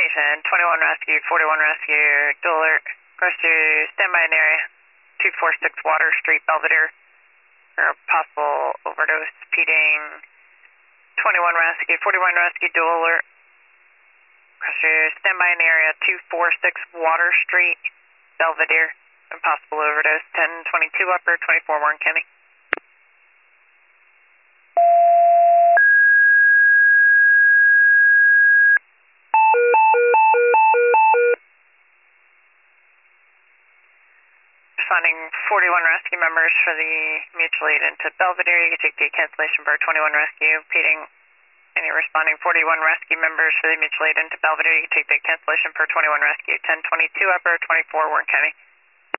station, 21 rescue, 41 rescue, dual alert, rescue, standby in area, 246 Water Street, Belvedere, for a possible overdose, repeating, 21 rescue, 41 rescue, dual alert, rescue, standby in area, 246 Water Street, Belvedere, and possible overdose, 1022 upper, 24 Warren County. Responding 41 rescue members for the mutual aid into Belvedere. You can take the cancellation for 21 rescue, repeating. Any responding 41 rescue members for the mutual aid into Belvedere. You can take the cancellation for 21 rescue, 1022 upper, 24 Warren County.